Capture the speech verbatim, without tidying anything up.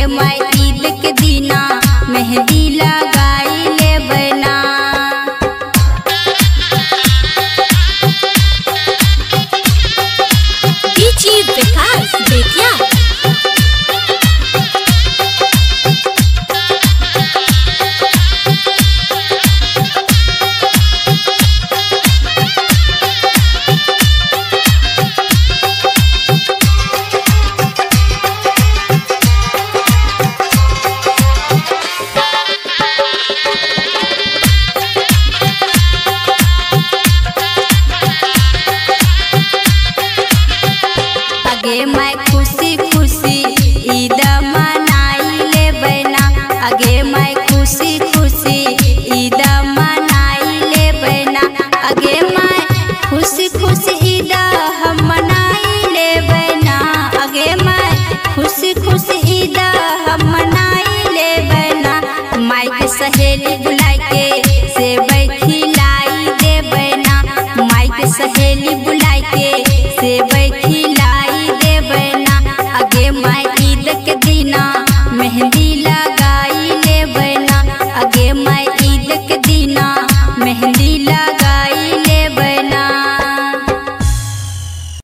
मैं ईद के दीना मेहंदी लगाई लेबै ना। डीजे विकास बेतिया। आगे मैं खुशी खुशी ईद मनाई लेबै ना। आगे मैं खुशी खुशी ईद मनाई लेबै ना। आगे मैं खुशी खुशी ईद हम मनाई लेबै ना। आगे मैं खुशी खुशी ईद हम मनाई लेबै ना। माई के सहेली बुलाई के सेवई खिलाई देबै ना। माई के सहेली बुलाई के सेवई खिलाई देबै ना। आगे मैं ईद के दीना मेहंदी ला